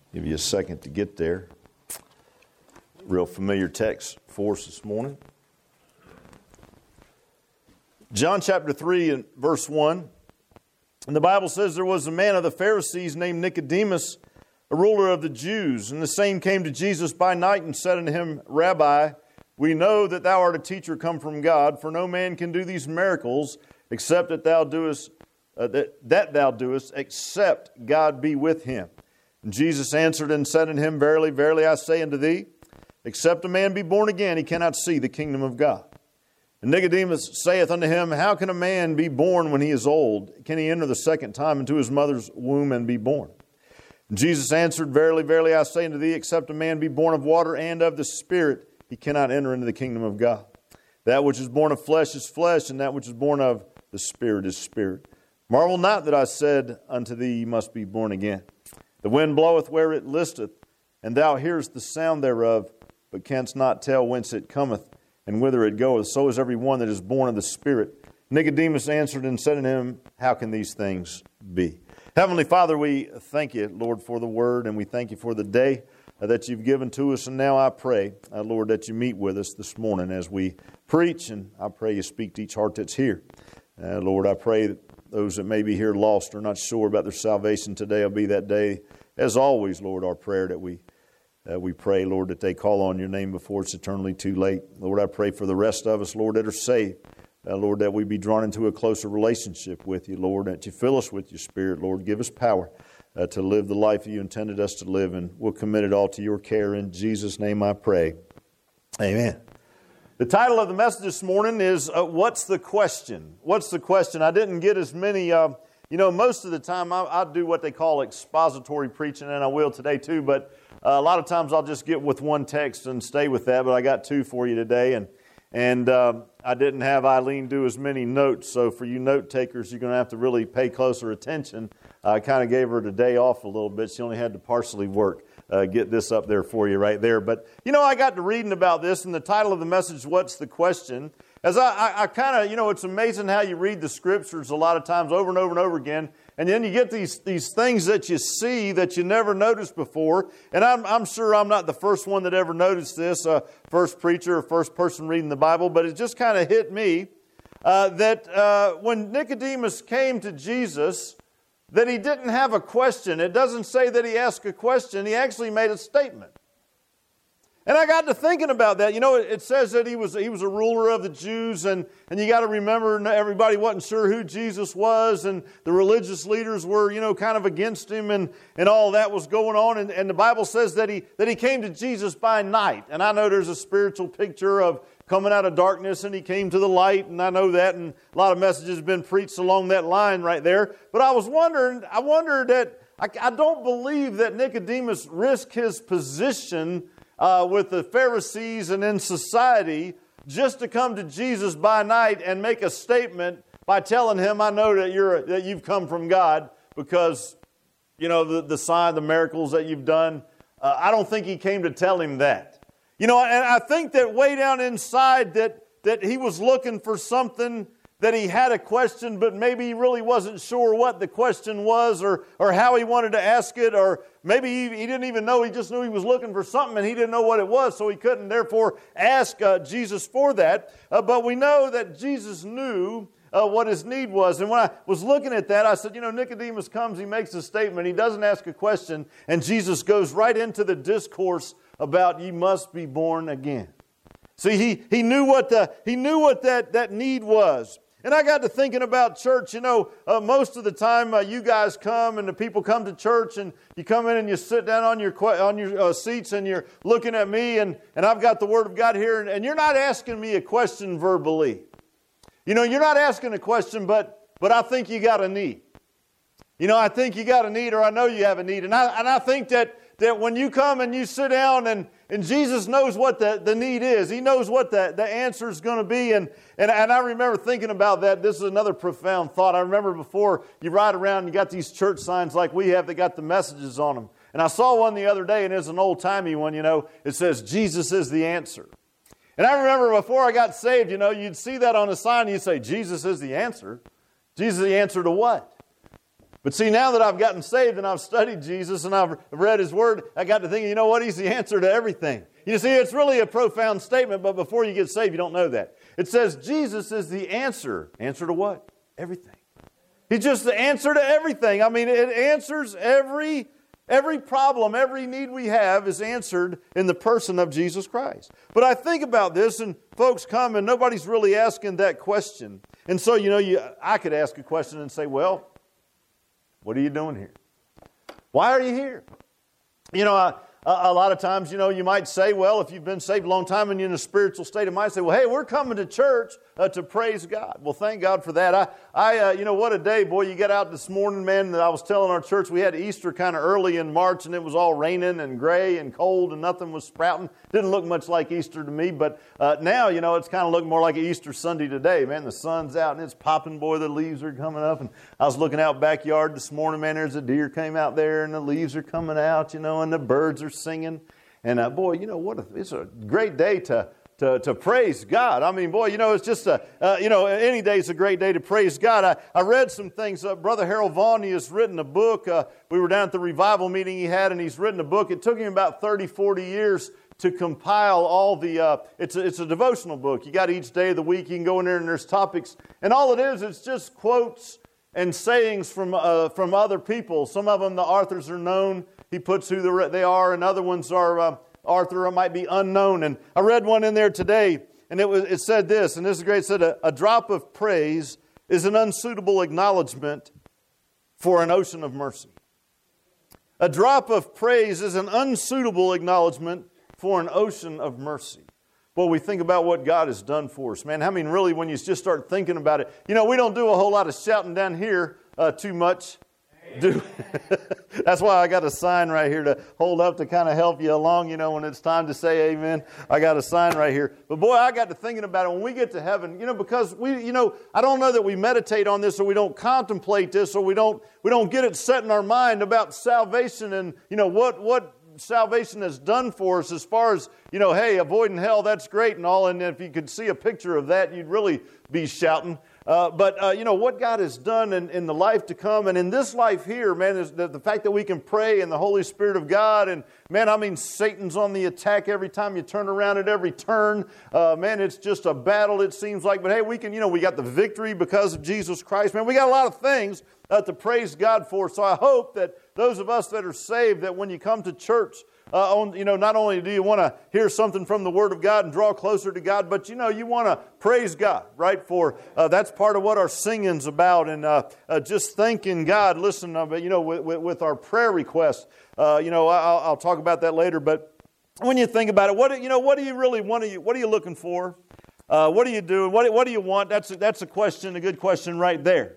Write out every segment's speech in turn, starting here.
Give you a second to get there. Real familiar text for us this morning. John chapter 3 and verse 1. And the Bible says there was a man of the Pharisees named Nicodemus, a ruler of the Jews. And the same came to Jesus by night and said unto him, Rabbi, we know that thou art a teacher come from God, for no man can do these miracles except that thou doest, except God be with him. And Jesus answered and said unto him, Verily, verily, I say unto thee, except a man be born again, he cannot see the kingdom of God. And Nicodemus saith unto him, How can a man be born when he is old? Can he enter the second time into his mother's womb and be born? And Jesus answered, Verily, verily, I say unto thee, except a man be born of water and of the Spirit, he cannot enter into the kingdom of God. That which is born of flesh is flesh, and that which is born of the Spirit is spirit. Marvel not that I said unto thee, Ye must be born again. The wind bloweth where it listeth, and thou hearest the sound thereof, but canst not tell whence it cometh, and whither it goeth. So is every one that is born of the Spirit. Nicodemus answered and said unto him, How can these things be? Heavenly Father, we thank you, Lord, for the word, and we thank you for the day that you've given to us. And now I pray, Lord, that you meet with us this morning as we preach, and I pray you speak to each heart that's here. Lord, I pray that those that may be here lost or not sure about their salvation today will be that day. As always, Lord, our prayer that we pray, Lord, that they call on your name before it's eternally too late. Lord, I pray for the rest of us, Lord, that are saved. Lord, that we be drawn into a closer relationship with you, Lord, that you fill us with your Spirit, Lord. Give us power to live the life you intended us to live, and we'll commit it all to your care. In Jesus' name I pray. Amen. The title of the message this morning is, What's the Question? What's the question? I didn't get as many, most of the time I do what they call expository preaching, and I will today too, but a lot of times I'll just get with one text and stay with that, but I got two for you today, and I didn't have Eileen do as many notes, so for you note takers, you're going to have to really pay closer attention. I kind of gave her the day off a little bit. She only had to partially work. Get this up there for you right there. But, I got to reading about this, and the title of the message, What's the Question? As I kind of, it's amazing how you read the Scriptures a lot of times over and over and over again, and then you get these things that you see that you never noticed before. And I'm sure I'm not the first one that ever noticed this, first preacher or first person reading the Bible, but it just kind of hit me that when Nicodemus came to Jesus, that he didn't have a question. It doesn't say that he asked a question. He actually made a statement. And I got to thinking about that. It says that he was a ruler of the Jews, and you got to remember everybody wasn't sure who Jesus was, and the religious leaders were, kind of against him, and all that was going on. And the Bible says that he came to Jesus by night. And I know there's a spiritual picture of coming out of darkness, and he came to the light, and I know that, and a lot of messages have been preached along that line right there. But I wondered that I don't believe that Nicodemus risked his position with the Pharisees and in society just to come to Jesus by night and make a statement by telling him, I know that you've come from God because, the sign, the miracles that you've done. I don't think he came to tell him that. And I think that way down inside that he was looking for something, that he had a question, but maybe he really wasn't sure what the question was or how he wanted to ask it, or maybe he didn't even know. He just knew he was looking for something and he didn't know what it was, so he couldn't therefore ask Jesus for that. But we know that Jesus knew what his need was. And when I was looking at that, I said, Nicodemus comes, he makes a statement, he doesn't ask a question, and Jesus goes right into the discourse about ye must be born again. See, he knew what that need was. And I got to thinking about church. Most of the time you guys come and the people come to church, and you come in and you sit down on your seats and you're looking at me, and I've got the Word of God here, and you're not asking me a question verbally. You're not asking a question, but I think you got a need. I think you got a need, or I know you have a need. And I think that when you come and you sit down and Jesus knows what the need is. He knows what the answer is going to be. And I remember thinking about that. This is another profound thought. I remember before you ride around, you got these church signs like we have that got the messages on them. And I saw one the other day, and it's an old-timey one, It says, Jesus is the answer. And I remember before I got saved, you'd see that on a sign and you'd say, Jesus is the answer. Jesus is the answer to what? But see, now that I've gotten saved and I've studied Jesus and I've read His Word, I got to thinking, you know what? He's the answer to everything. You see, it's really a profound statement, but before you get saved, you don't know that. It says Jesus is the answer. Answer to what? Everything. He's just the answer to everything. I mean, it answers every problem, every need we have is answered in the person of Jesus Christ. But I think about this, and folks come, and nobody's really asking that question. And so, I could ask a question and say, well, what are you doing here? Why are you here? A lot of times, you might say, well, if you've been saved a long time and you're in a spiritual state of mind, say, well, hey, we're coming to church to praise God. Well, thank God for that. What a day, boy, you got out this morning, man. I was telling our church we had Easter kind of early in March, and it was all raining and gray and cold, and nothing was sprouting. Didn't look much like Easter to me, but now, it's kind of looking more like an Easter Sunday today, man. The sun's out, and it's popping, boy, the leaves are coming up. And I was looking out backyard this morning, man, there's a deer came out there, and the leaves are coming out, and the birds are singing. And it's a great day to praise God. I mean, boy, it's just any day is a great day to praise God. I read some things. Brother Harold Vaughn, he has written a book. We were down at the revival meeting he had, and he's written a book. It took him about 30, 40 years to compile all the, it's a devotional book. You got each day of the week, you can go in there and there's topics. And all it is, it's just quotes and sayings from other people. Some of them, the authors are known. He puts who they are, and other ones are author might be unknown. And I read one in there today, and it said this, and this is great. It said, a drop of praise is an unsuitable acknowledgement for an ocean of mercy. A drop of praise is an unsuitable acknowledgement for an ocean of mercy. Well, we think about what God has done for us, man. I mean, really, when you just start thinking about it, we don't do a whole lot of shouting down here too much. That's why I got a sign right here to hold up to kind of help you along, when it's time to say amen. I got a sign right here. But boy, I got to thinking about it when we get to heaven, because I don't know that we meditate on this or we don't contemplate this or we don't get it set in our mind about salvation and, what salvation has done for us as far as, hey, avoiding hell, that's great and all. And if you could see a picture of that, you'd really be shouting. But what God has done in the life to come and in this life here, man, is the fact that we can pray in the Holy Spirit of God. And, man, I mean, Satan's on the attack every time you turn around at every turn. Man, it's just a battle, it seems like. But, hey, we can, we got the victory because of Jesus Christ. Man, we got a lot of things to praise God for. So I hope that those of us that are saved, that when you come to church, not only do you want to hear something from the Word of God and draw closer to God, but you want to praise God, right? For that's part of what our singing's about, and just thanking God. Listen, with our prayer requests, I'll talk about that later. But when you think about it, what do you really want? What are you looking for? What are you doing? What do you want? That's a question, a good question, right there.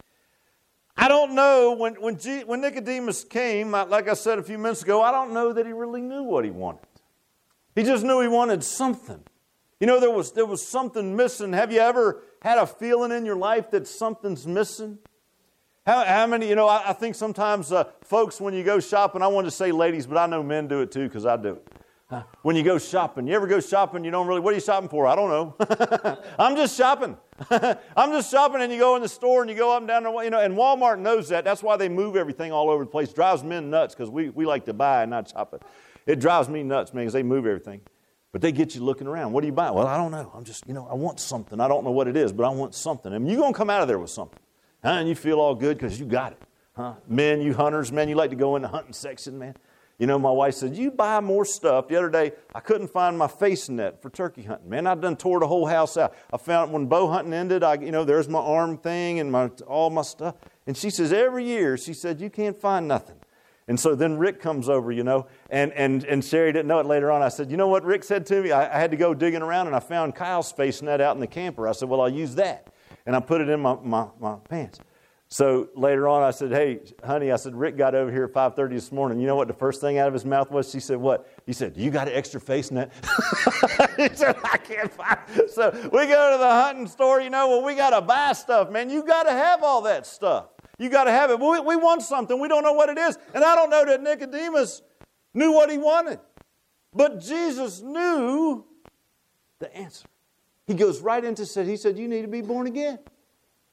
I don't know, when Nicodemus came, like I said a few minutes ago, I don't know that he really knew what he wanted. He just knew he wanted something. There was something missing. Have you ever had a feeling in your life that something's missing? How many, I think sometimes folks, when you go shopping, I want to say ladies, but I know men do it too because I do it. When you go shopping, you ever go shopping, you don't really, what are you shopping for? I don't know. I'm just shopping. I'm just shopping, and you go in the store and you go up and down, and Walmart knows that. That's why they move everything all over the place. It drives men nuts because we like to buy and not shop it. It drives me nuts, man, because they move everything. But they get you looking around. What do you buy? Well, I don't know. I'm just, I want something. I don't know what it is, but I want something. And you're going to come out of there with something. And you feel all good because you got it. Men, you hunters, man, you like to go in the hunting section, man. My wife said, you buy more stuff. The other day, I couldn't find my face net for turkey hunting. Man, I done tore the whole house out. I found when bow hunting ended, there's my arm thing and all my stuff. And she says, every year, she said, you can't find nothing. And so then Rick comes over, and Sherry didn't know it later on. I said, you know what Rick said to me? I had to go digging around, and I found Kyle's face net out in the camper. I said, well, I'll use that. And I put it in my pants. So later on, I said, hey, honey, Rick got over here at 5:30 this morning. You know what the first thing out of his mouth was? She said, what? He said, you got an extra face net? He said, I can't find it. So we go to the hunting store, we got to buy stuff, man. You got to have all that stuff. You got to have it. We want something. We don't know what it is. And I don't know that Nicodemus knew what he wanted. But Jesus knew the answer. He goes right into, he said, you need to be born again.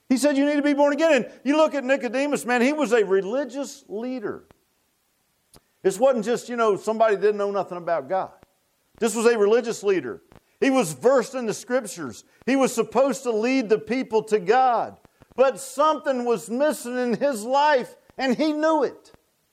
He said you need to be born again. And you look at Nicodemus, man, he was a religious leader. This wasn't just, somebody didn't know nothing about God. This was a religious leader. He was versed in the Scriptures. He was supposed to lead the people to God. But something was missing in his life, and he knew it.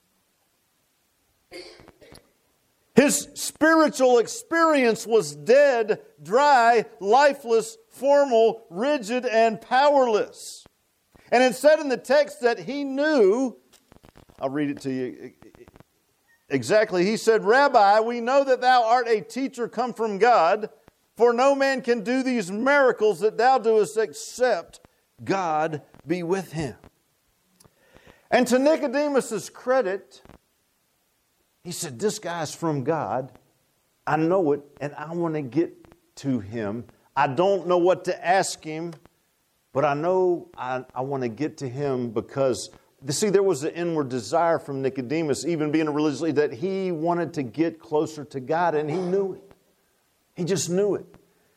His spiritual experience was dead, dry, lifeless, formal, rigid, and powerless. And it said in the text that he knew, I'll read it to you exactly. He said, Rabbi, we know that thou art a teacher come from God, for no man can do these miracles that thou doest except God be with him. And to Nicodemus' credit, he said, this guy's from God. I know it, and I want to get to him. I don't know what to ask him, but I know I want to get to him because, see, there was an inward desire from Nicodemus, even being a religious leader, that he wanted to get closer to God, and he knew it. He just knew it.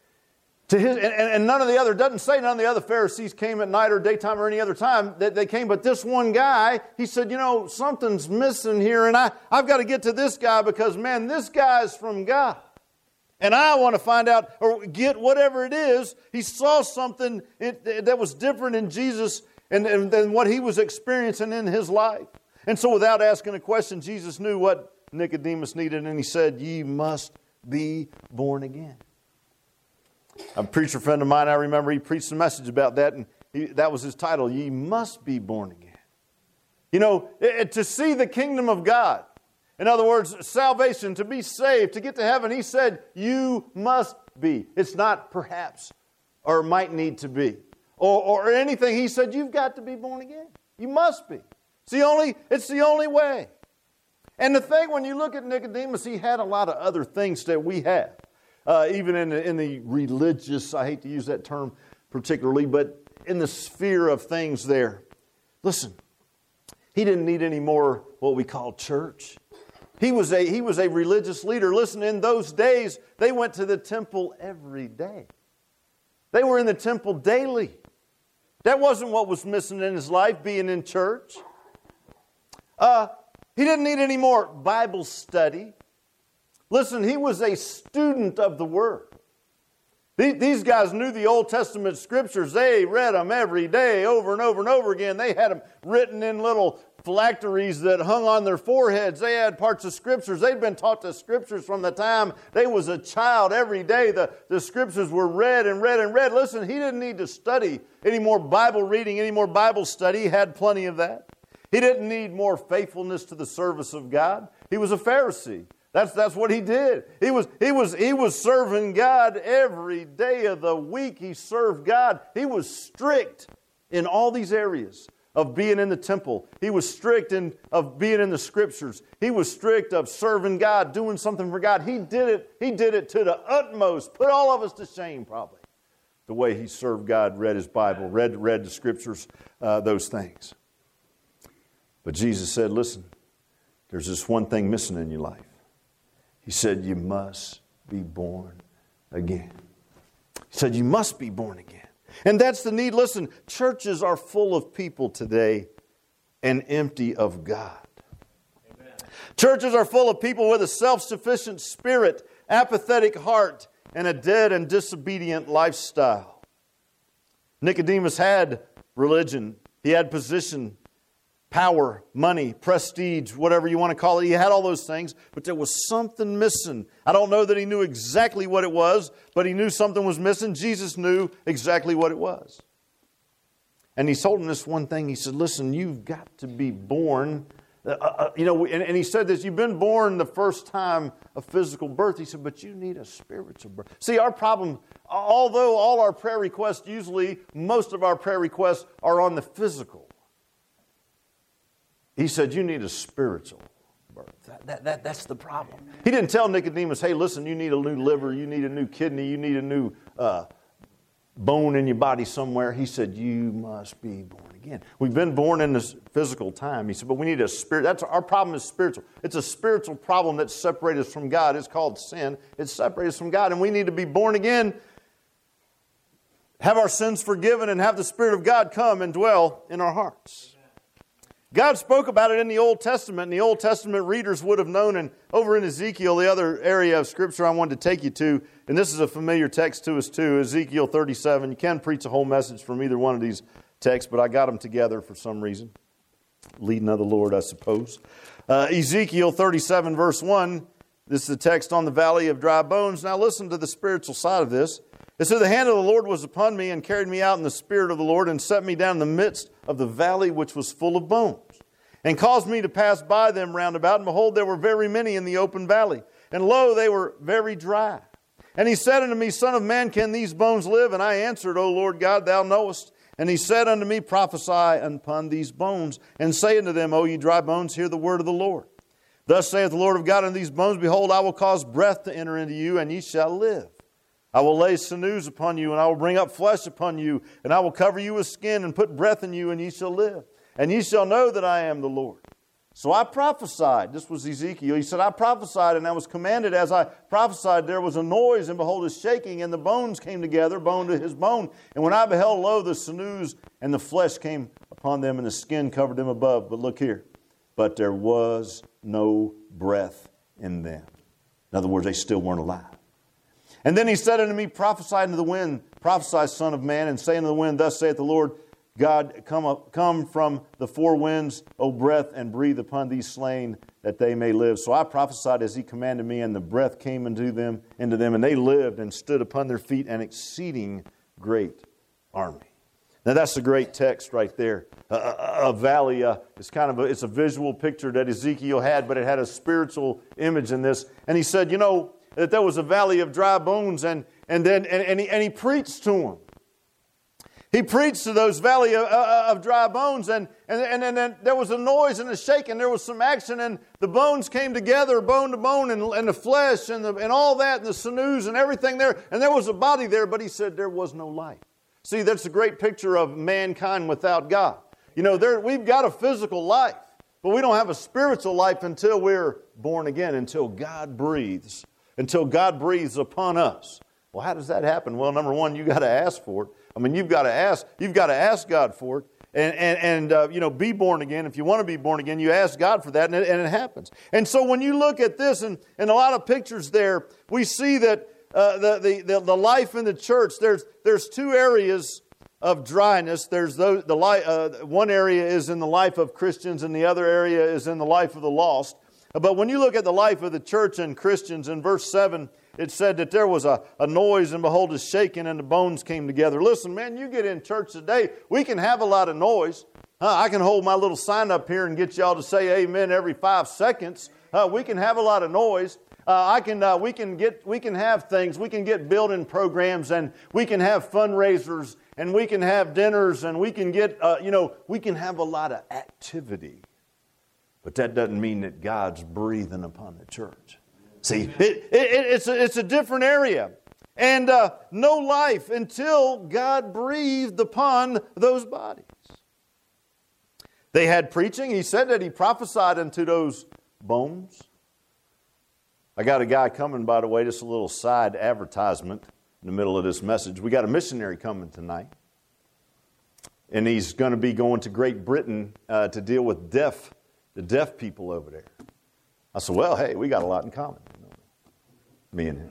And none of the other, doesn't say none of the other Pharisees came at night or daytime or any other time that they came, but this one guy, he said, something's missing here, and I've got to get to this guy because, man, this guy's from God. And I want to find out or get whatever it is. He saw something that was different in Jesus and than what he was experiencing in his life. And so without asking a question, Jesus knew what Nicodemus needed, and he said, ye must be born again. A preacher friend of mine, I remember he preached a message about that, and that was his title, Ye Must Be Born Again. To see the kingdom of God, in other words, salvation, to be saved, to get to heaven, he said, you must be. It's not perhaps or might need to be or anything. He said, you've got to be born again. You must be. It's the only way. And the thing, when you look at Nicodemus, he had a lot of other things that we have. Even in the religious, I hate to use that term particularly, but in the sphere of things there. Listen, he didn't need any more what we call church. He was a religious leader. Listen, in those days, they went to the temple every day. They were in the temple daily. That wasn't what was missing in his life, being in church. He didn't need any more Bible study. Listen, he was a student of the Word. These guys knew the Old Testament Scriptures. They read them every day over and over and over again. They had them written in little phylacteries that hung on their foreheads. They had parts of Scriptures. They'd been taught the Scriptures from the time they was a child. Every day the Scriptures were read and read and read. Listen, he didn't need to study any more Bible reading, any more Bible study. He had plenty of that. He didn't need more faithfulness to the service of God. He was a Pharisee. That's what he did. He was serving God every day of the week. He served God. He was strict in all these areas of being in the temple. He was strict of being in the Scriptures. He was strict of serving God, doing something for God. He did it to the utmost. Put all of us to shame, probably, the way he served God, read his Bible, read the Scriptures, those things. But Jesus said, listen, there's this one thing missing in your life. He said, you must be born again. He said, you must be born again. And that's the need. Listen, churches are full of people today and empty of God. Amen. Churches are full of people with a self-sufficient spirit, apathetic heart, and a dead and disobedient lifestyle. Nicodemus had religion. He had position, power, money, prestige, whatever you want to call it. He had all those things, but there was something missing. I don't know that he knew exactly what it was, but he knew something was missing. Jesus knew exactly what it was. And he told him this one thing. He said, listen, you've got to be born. And he said this, you've been born the first time of physical birth. He said, but you need a spiritual birth. See, our problem, although all our prayer requests, usually most of our prayer requests are on the physical. He said, you need a spiritual birth. That's the problem. He didn't tell Nicodemus, hey, listen, you need a new liver, you need a new kidney, you need a new bone in your body somewhere. He said, you must be born again. We've been born in this physical time. He said, but we need a spirit. Our problem is spiritual. It's a spiritual problem that separates us from God. It's called sin. It separates us from God, and we need to be born again. have our sins forgiven, and have the Spirit of God come and dwell in our hearts. God spoke about it in the Old Testament, and the Old Testament readers would have known. And over in Ezekiel, the other area of Scripture I wanted to take you to, and this is a familiar text to us too, Ezekiel 37. You can preach a whole message from either one of these texts, but I got them together for some reason. Leading of the Lord, I suppose. Ezekiel 37 verse 1, this is the text on the valley of dry bones. Now listen to the spiritual side of this. It said, the hand of the Lord was upon me and carried me out in the spirit of the Lord and set me down in the midst of the valley which was full of bones, and caused me to pass by them round about. And behold, there were very many in the open valley. And lo, they were very dry. And he said unto me, Son of man, can these bones live? And I answered, O Lord God, thou knowest. And he said unto me, Prophesy upon these bones, and say unto them, O ye dry bones, hear the word of the Lord. Thus saith the Lord of God unto these bones, Behold, I will cause breath to enter into you, and ye shall live. I will lay sinews upon you, and I will bring up flesh upon you, and I will cover you with skin, and put breath in you, and ye shall live. And ye shall know that I am the Lord. So I prophesied. This was Ezekiel. He said, I prophesied, and I was commanded as I prophesied, there was a noise, and behold, a shaking, and the bones came together, bone to his bone. And when I beheld, lo, the sinews and the flesh came upon them, and the skin covered them above. But look here. But there was no breath in them. In other words, they still weren't alive. And then he said unto me, Prophesy unto the wind, prophesy, son of man, and say unto the wind, Thus saith the Lord God, come from the four winds, O breath, and breathe upon these slain, that they may live. So I prophesied as he commanded me, and the breath came into them, and they lived and stood upon their feet, an exceeding great army. Now that's a great text right there. A valley, it's a visual picture that Ezekiel had, but it had a spiritual image in this. And he said, that there was a valley of dry bones, and he preached to them. He preached to those valley of dry bones, and then there was a noise and a shaking. There was some action, and the bones came together, bone to bone, and the flesh, and all that, and the sinews, and everything there. And there was a body there, but he said there was no life. See, that's a great picture of mankind without God. We've got a physical life, but we don't have a spiritual life until we're born again, until God breathes upon us. Well, how does that happen? Well, number one, you've got to ask for it. You've got to ask God for it, and be born again. If you want to be born again, you ask God for that, and it happens. And so when you look at this, and a lot of pictures there, we see that the life in the church. There's two areas of dryness. One area is in the life of Christians, and the other area is in the life of the lost. But when you look at the life of the church and Christians, in verse 7, it said that there was a noise, and behold, a shaking, and the bones came together. Listen, man, you get in church today, we can have a lot of noise. I can hold my little sign up here and get y'all to say amen every 5 seconds. We can have a lot of noise. We can have things. We can get building programs, and we can have fundraisers, and we can have dinners, and we can get, we can have a lot of activity. But that doesn't mean that God's breathing upon the church. See, it's a different area. And no life until God breathed upon those bodies. They had preaching. He said that he prophesied unto those bones. I got a guy coming, by the way, just a little side advertisement in the middle of this message. We got a missionary coming tonight. And he's going to be going to Great Britain to deal with the deaf people over there. I said, well, hey, we got a lot in common. Me and him.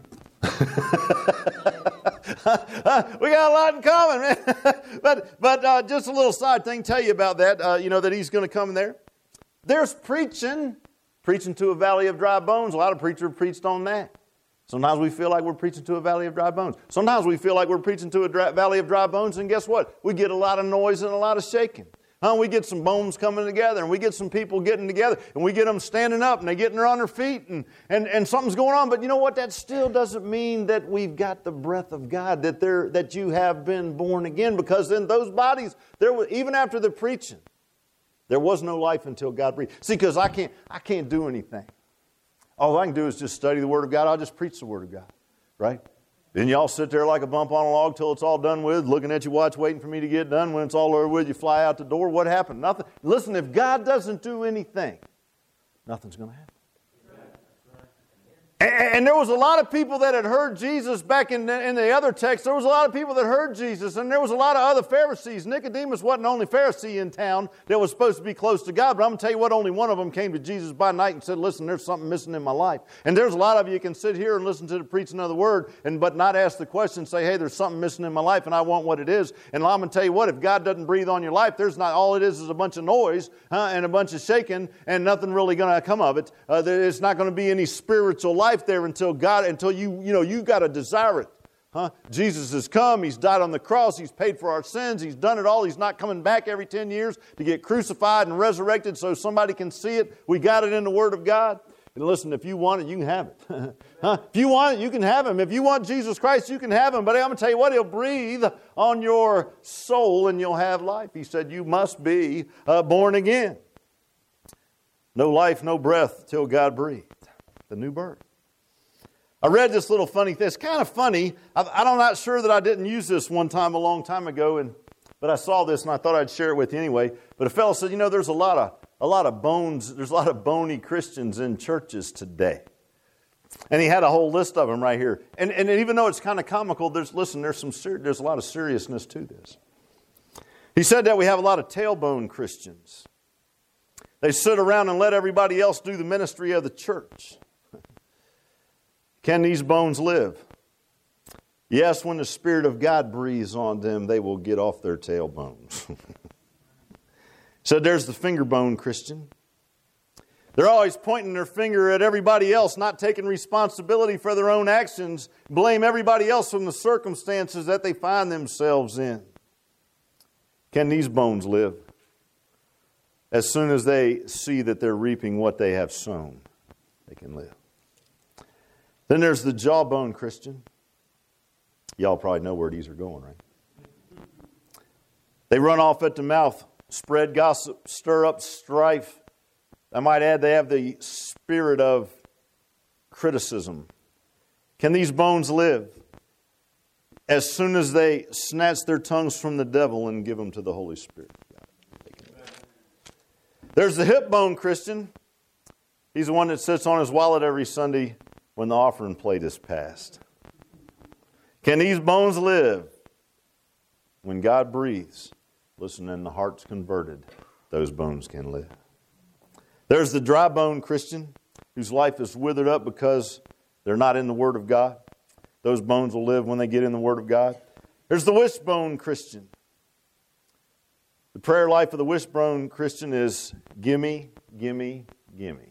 We got a lot in common, man. but just a little side thing to tell you about that, that he's going to come there. There's preaching to a valley of dry bones. A lot of preachers preached on that. Sometimes we feel like we're preaching to a valley of dry bones. Sometimes we feel like we're preaching to a valley of dry bones, and guess what? We get a lot of noise and a lot of shaking. We get some bones coming together, and we get some people getting together, and we get them standing up, and they getting on their feet, and something's going on. But you know what? That still doesn't mean that we've got the breath of God, that you have been born again, because in those bodies, even after the preaching, there was no life until God breathed. See, because I can't do anything. All I can do is just study the Word of God. I'll just preach the Word of God, right? Then y'all sit there like a bump on a log till it's all done with, looking at your watch, waiting for me to get done. When it's all over with, you fly out the door. What happened? Nothing. Listen, if God doesn't do anything, nothing's going to happen. And there was a lot of people that had heard Jesus back in the other text. There was a lot of people that heard Jesus, and there was a lot of other Pharisees. Nicodemus wasn't the only Pharisee in town that was supposed to be close to God, but I'm going to tell you what, only one of them came to Jesus by night and said, listen, there's something missing in my life. And there's a lot of you can sit here and listen to the preaching of the Word, but not ask the question, say, hey, there's something missing in my life, and I want what it is. And I'm going to tell you what, if God doesn't breathe on your life, there's not, all it is a bunch of noise and a bunch of shaking, and nothing really going to come of it. It's not going to be any spiritual life there until you got to desire it. Jesus has come. He's died on the cross. He's paid for our sins. He's done it all. He's not coming back every 10 years to get crucified and resurrected so somebody can see it. We got it in the Word of God. And listen, if you want it, you can have it. If you want it, you can have Him. If you want Jesus Christ, you can have Him. But I'm going to tell you what, He'll breathe on your soul and you'll have life. He said you must be born again. No life, no breath till God breathed. The new birth. I read this little funny thing. It's kind of funny. I'm not sure that I didn't use this one time a long time ago, but I saw this and I thought I'd share it with you anyway. But a fellow said, there's a lot of bones. There's a lot of bony Christians in churches today. And he had a whole list of them right here. And even though it's kind of comical, there's a lot of seriousness to this. He said that we have a lot of tailbone Christians. They sit around and let everybody else do the ministry of the church. Can these bones live? Yes, when the Spirit of God breathes on them, they will get off their tailbones. So there's the finger bone Christian. They're always pointing their finger at everybody else, not taking responsibility for their own actions, blame everybody else from the circumstances that they find themselves in. Can these bones live? As soon as they see that they're reaping what they have sown, they can live. Then there's the jawbone Christian. Y'all probably know where these are going, right? They run off at the mouth, spread gossip, stir up strife. I might add they have the spirit of criticism. Can these bones live? As soon as they snatch their tongues from the devil and give them to the Holy Spirit. There's the hip bone Christian. He's the one that sits on his wallet every Sunday when the offering plate is passed. Can these bones live? When God breathes, listen, and the heart's converted, those bones can live. There's the dry bone Christian whose life is withered up because they're not in the Word of God. Those bones will live when they get in the Word of God. There's the wishbone Christian. The prayer life of the wishbone Christian is gimme, gimme, gimme.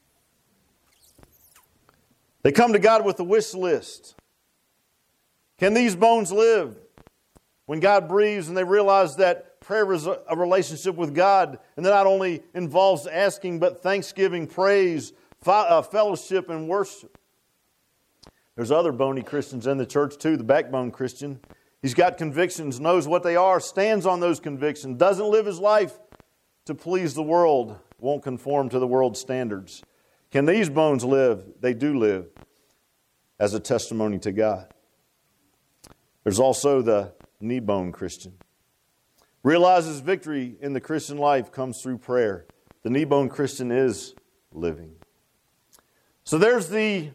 They come to God with a wish list. Can these bones live? When God breathes and they realize that prayer is a relationship with God, and that not only involves asking, but thanksgiving, praise, fellowship, and worship. There's other bony Christians in the church too, the backbone Christian. He's got convictions, knows what they are, stands on those convictions, doesn't live his life to please the world, won't conform to the world's standards. Can these bones live? They do live as a testimony to God. There's also the knee bone Christian. Realizes victory in the Christian life comes through prayer. The knee bone Christian is living. So there's the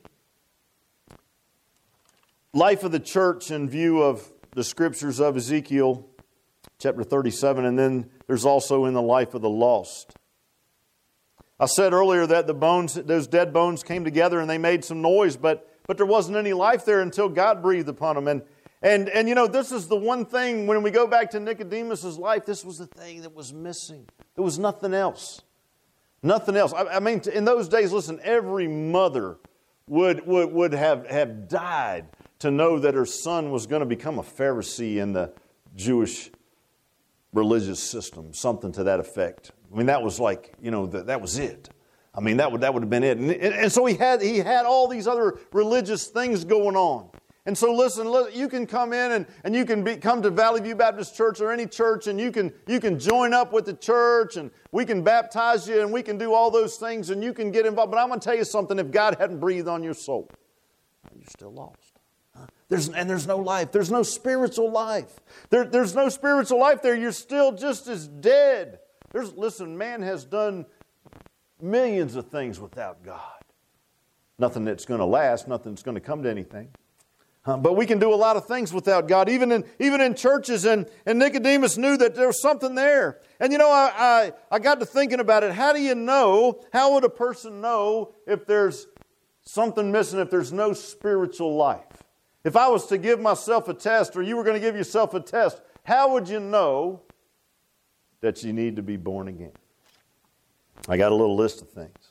life of the church in view of the scriptures of Ezekiel chapter 37, and then there's also in the life of the lost. I said earlier that the bones, those dead bones came together and they made some noise, but there wasn't any life there until God breathed upon them. And you know, this is the one thing, when we go back to Nicodemus' life, this was the thing that was missing. There was nothing else. Nothing else. I mean, in those days, listen, every mother would have died to know that her son was going to become a Pharisee in the Jewish religious system, something to that effect. I mean, that was like, you know, that was it. I mean, that would have been it. And so he had all these other religious things going on. And so listen, you can come in and you can come to Valley View Baptist Church or any church, and you can join up with the church, and we can baptize you, and we can do all those things, and you can get involved. But I'm going to tell you something, if God hadn't breathed on your soul, you're still lost. There's no life. There's no spiritual life. There's no spiritual life there. You're still just as dead. Listen, man has done millions of things without God. nothing that's going to last, nothing that's going to come to anything. But we can do a lot of things without God, even in churches. And Nicodemus knew that there was something there. And I got to thinking about it. How do you know? How would a person know if there's something missing, if there's no spiritual life? If I was to give myself a test, or you were going to give yourself a test, how would you know that you need to be born again? I got a little list of things.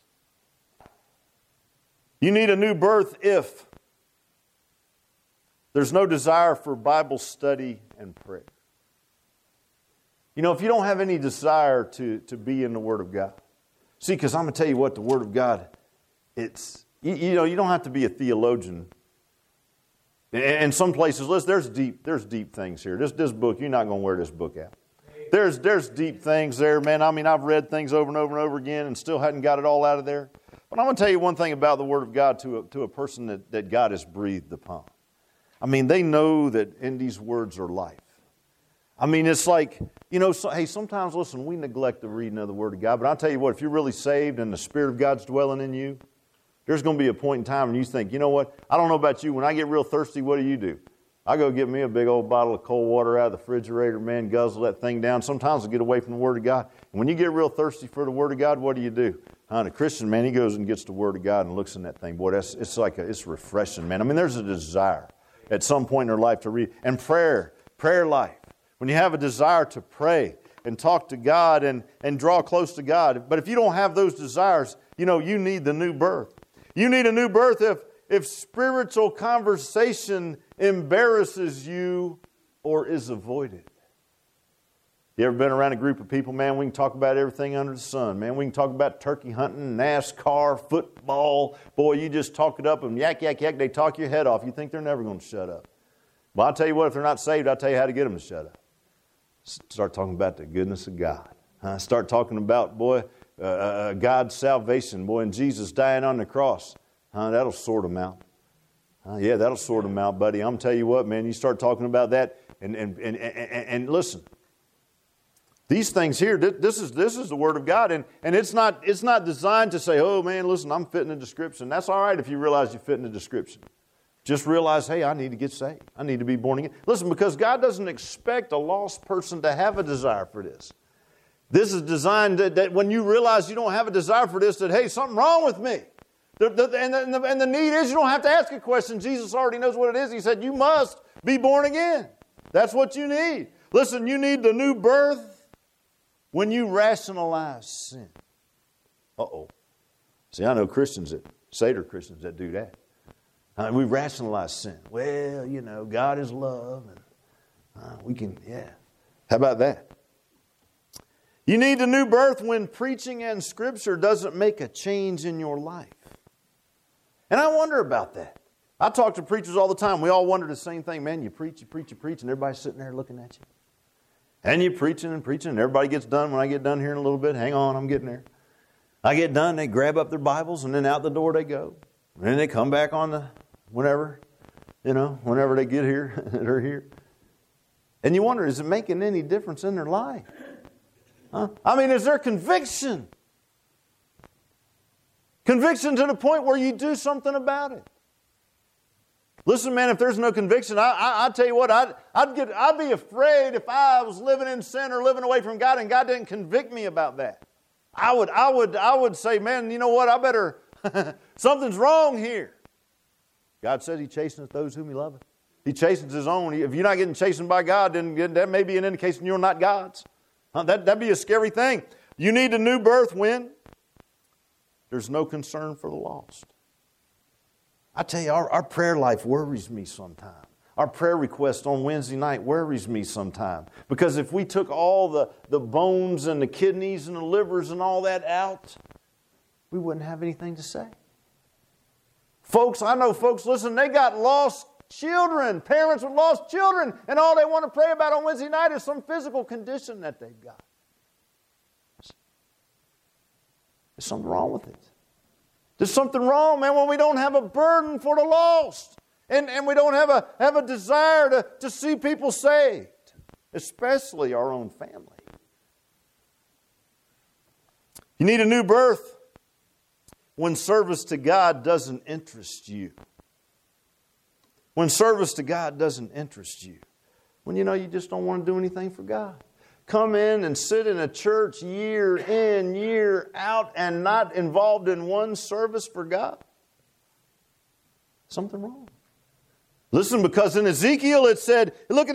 You need a new birth if there's no desire for Bible study and prayer. If you don't have any desire to be in the Word of God. See, because I'm going to tell you what, the Word of God, it's, you don't have to be a theologian. In some places, listen, there's deep things here. This book, you're not going to wear this book out. There's deep things there, man. I mean, I've read things over and over and over again and still hadn't got it all out of there. But I'm going to tell you one thing about the Word of God to a person that God has breathed upon. I mean, they know that in these words are life. I mean, it's like, hey, sometimes, listen, we neglect the reading of the Word of God. But I'll tell you what, if you're really saved and the Spirit of God's dwelling in you, there's going to be a point in time when you think, you know what, I don't know about you, when I get real thirsty, what do? I go get me a big old bottle of cold water out of the refrigerator, man, guzzle that thing down. Sometimes I get away from the Word of God. And when you get real thirsty for the Word of God, what do? A Christian, man, he goes and gets the Word of God and looks in that thing. Boy, it's refreshing, man. I mean, there's a desire at some point in their life to read. And prayer life. When you have a desire to pray and talk to God and draw close to God. But if you don't have those desires, you need the new birth. You need a new birth if spiritual conversation embarrasses you or is avoided. You ever been around a group of people, man, we can talk about everything under the sun, man. We can talk about turkey hunting, NASCAR, football. Boy, you just talk it up and yak, yak, yak, they talk your head off. You think they're never going to shut up. Well, I'll tell you what, if they're not saved, I'll tell you how to get them to shut up. Start talking about the goodness of God. Start talking about, boy, God's salvation, boy, and Jesus dying on the cross. That'll sort them out. Yeah, that'll sort them out, buddy. I'm telling you what, man, you start talking about that and listen. These things here, this is the Word of God, and it's not designed to say, oh man, listen, I'm fitting the description. That's all right if you realize you're fitting the description. Just realize, hey, I need to get saved. I need to be born again. Listen, because God doesn't expect a lost person to have a desire for this. This is designed that when you realize you don't have a desire for this, that hey, something wrong with me. And the need is you don't have to ask a question. Jesus already knows what it is. He said, you must be born again. That's what you need. Listen, you need the new birth when you rationalize sin. Uh-oh. See, I know Christians Seder Christians that do that. We rationalize sin. Well, God is love. And we can, yeah. How about that? You need the new birth when preaching and Scripture doesn't make a change in your life. And I wonder about that. I talk to preachers all the time. We all wonder the same thing. Man, you preach, and everybody's sitting there looking at you. And you're preaching, and everybody gets done. When I get done here in a little bit, hang on, I'm getting there. I get done, they grab up their Bibles, and then out the door they go. And then they come back on whenever they get here, they're here. And you wonder, is it making any difference in their life? I mean, is there conviction? Conviction to the point where you do something about it. Listen, man, if there's no conviction, I tell you what, I'd be afraid if I was living in sin or living away from God and God didn't convict me about that. I would say, man, you know what, I better, something's wrong here. God says He chasteneth those whom He loveth. He chastens His own. If you're not getting chastened by God, then that may be an indication you're not God's. That'd be a scary thing. You need a new birth when there's no concern for the lost. I tell you, our prayer life worries me sometimes. Our prayer request on Wednesday night worries me sometimes. Because if we took all the bones and the kidneys and the livers and all that out, we wouldn't have anything to say. Folks, I know folks, listen, they got lost children, parents with lost children, and all they want to pray about on Wednesday night is some physical condition that they've got. There's something wrong with it. There's something wrong, man, when we don't have a burden for the lost. And we don't have a desire to see people saved. Especially our own family. You need a new birth when service to God doesn't interest you. When service to God doesn't interest you. When you just don't want to do anything for God. Come in and sit in a church year in, year out, and not involved in one service for God. Something wrong. Listen, because in Ezekiel it said,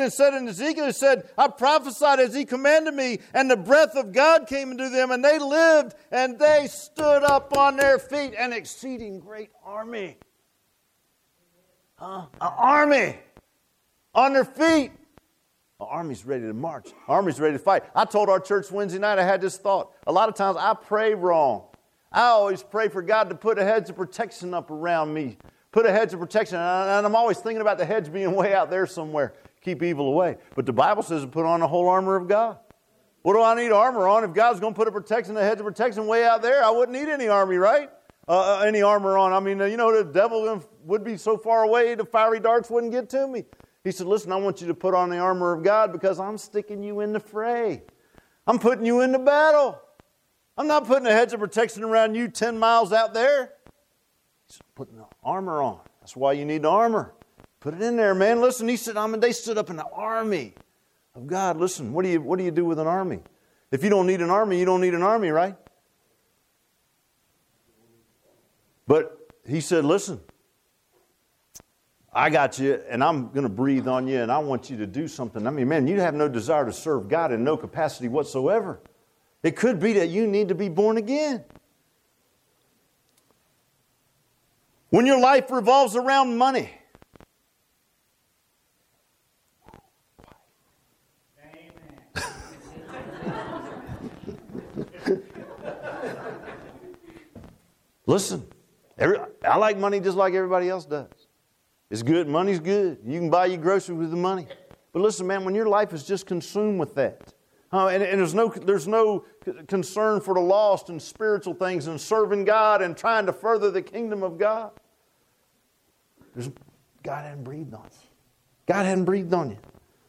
I prophesied as He commanded me, and the breath of God came into them, and they lived, and they stood up on their feet, an exceeding great army. An army on their feet. An army's ready to march. An army's ready to fight. I told our church Wednesday night, I had this thought. A lot of times I pray wrong. I always pray for God to put a hedge of protection up around me. Put a hedge of protection. And I'm always thinking about the hedge being way out there somewhere. Keep evil away. But the Bible says to put on the whole armor of God. What do I need armor on? If God's going to put a hedge of protection way out there, I wouldn't need any army, right? Any armor on. I mean, the devil would be so far away, the fiery darts wouldn't get to me. He said, listen, I want you to put on the armor of God because I'm sticking you in the fray. I'm putting you in the battle. I'm not putting a hedge of protection around you 10 miles out there. He's putting the armor on. That's why you need the armor. Put it in there, man. Listen, he said, they stood up in the army of God. Listen, what do you do with an army? If you don't need an army, you don't need an army, right? But he said, listen, I got you, and I'm going to breathe on you, and I want you to do something. I mean, man, you have no desire to serve God in no capacity whatsoever. It could be that you need to be born again. When your life revolves around money. Listen, I like money just like everybody else does. It's good. Money's good. You can buy your groceries with the money. But listen, man, when your life is just consumed with that, and there's no concern for the lost and spiritual things and serving God and trying to further the kingdom of God, God hadn't breathed on you. God hadn't breathed on you.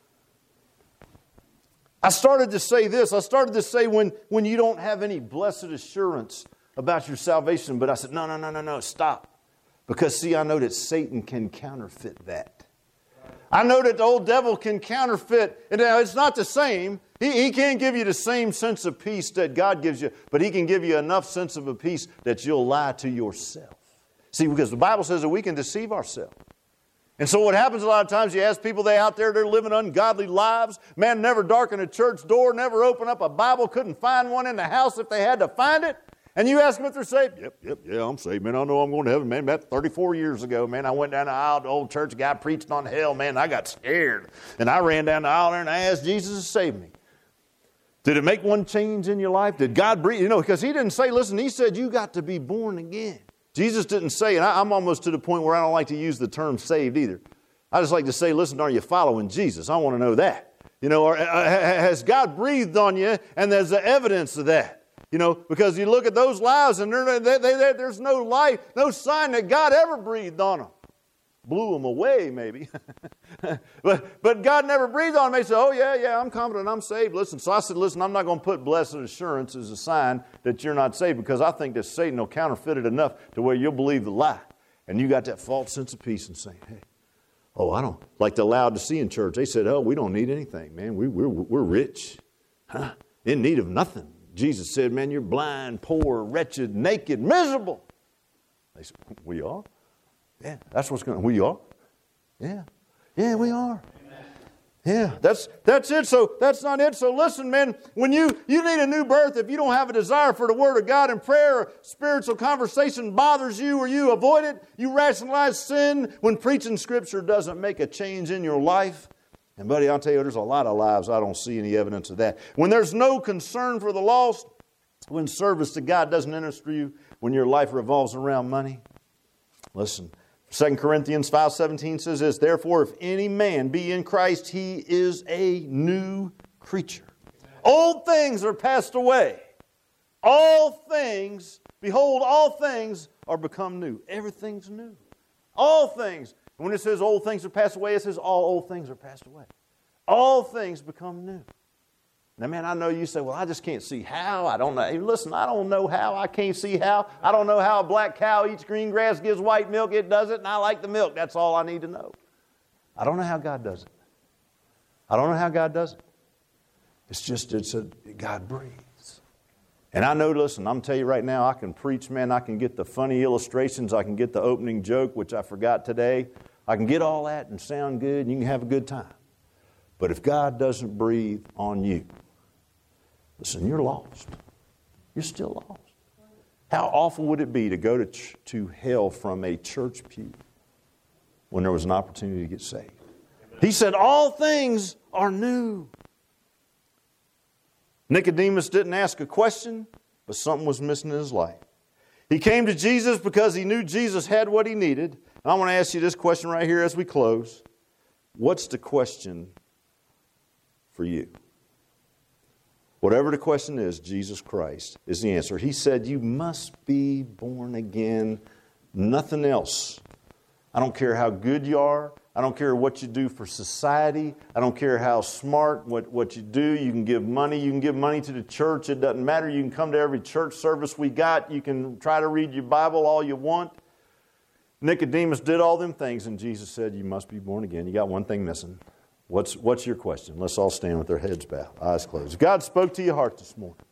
I started to say this. I started to say when you don't have any blessed assurance about your salvation, but I said, no, stop. Because, see, I know that Satan can counterfeit that. I know that the old devil can counterfeit. And it's not the same. He can't give you the same sense of peace that God gives you, but he can give you enough sense of a peace that you'll lie to yourself. See, because the Bible says that we can deceive ourselves. And so what happens a lot of times, you ask people, they're living ungodly lives. Man, never darken a church door, never open up a Bible, couldn't find one in the house if they had to find it. And you ask them if they're saved. Yeah, I'm saved, man. I know I'm going to heaven, man. About 34 years ago, man, I went down the aisle to the old church. A guy preached on hell, man. I got scared. And I ran down the aisle there and I asked Jesus to save me. Did it make one change in your life? Did God breathe? Because he didn't say, listen, he said you got to be born again. Jesus didn't say, and I'm almost to the point where I don't like to use the term saved either. I just like to say, listen, are you following Jesus? I want to know that. Or has God breathed on you and there's the evidence of that? Because you look at those lives and there's no life, no sign that God ever breathed on them. Blew them away, maybe. but God never breathed on them. They said, oh, yeah, I'm confident I'm saved. Listen, so I said, listen, I'm not going to put blessed assurance as a sign that you're not saved because I think that Satan will counterfeit it enough to where you'll believe the lie. And you got that false sense of peace and saying, hey, I don't. Like the Laodicean church, they said, we don't need anything, man. We're rich. In need of nothing. Jesus said, man, you're blind, poor, wretched, naked, miserable. They said, we are? Yeah, that's what's going on. We are? Yeah, we are. Yeah, that's it. So that's not it. So listen, man, when you need a new birth, if you don't have a desire for the Word of God and prayer or spiritual conversation bothers you or you avoid it, you rationalize sin when preaching Scripture doesn't make a change in your life. And buddy, I'll tell you, there's a lot of lives I don't see any evidence of that. When there's no concern for the lost, when service to God doesn't interest you, when your life revolves around money. Listen, 2 Corinthians 5:17 says this, therefore, if any man be in Christ, he is a new creature. Old things are passed away. All things, behold, all things are become new. Everything's new. All things. When it says old things are passed away, it says all old things are passed away. All things become new. Now, man, I know you say, well, I just can't see how. I don't know. Hey, listen, I don't know how. I can't see how. I don't know how a black cow eats green grass, gives white milk. It does it, and I like the milk. That's all I need to know. I don't know how God does it. I don't know how God does it. God breathes. And I know, listen, I'm telling you right now, I can preach, man. I can get the funny illustrations. I can get the opening joke, which I forgot today. I can get all that and sound good, and you can have a good time. But if God doesn't breathe on you, listen, you're lost. You're still lost. How awful would it be to go to hell from a church pew when there was an opportunity to get saved? He said, all things are new. Nicodemus didn't ask a question, but something was missing in his life. He came to Jesus because he knew Jesus had what he needed. And I want to ask you this question right here as we close. What's the question for you? Whatever the question is, Jesus Christ is the answer. He said, you must be born again, nothing else. I don't care how good you are. I don't care what you do for society. I don't care how smart, what you do. You can give money. You can give money to the church. It doesn't matter. You can come to every church service we got. You can try to read your Bible all you want. Nicodemus did all them things, and Jesus said, you must be born again. You got one thing missing. What's your question? Let's all stand with our heads bowed, eyes closed. God spoke to your heart this morning.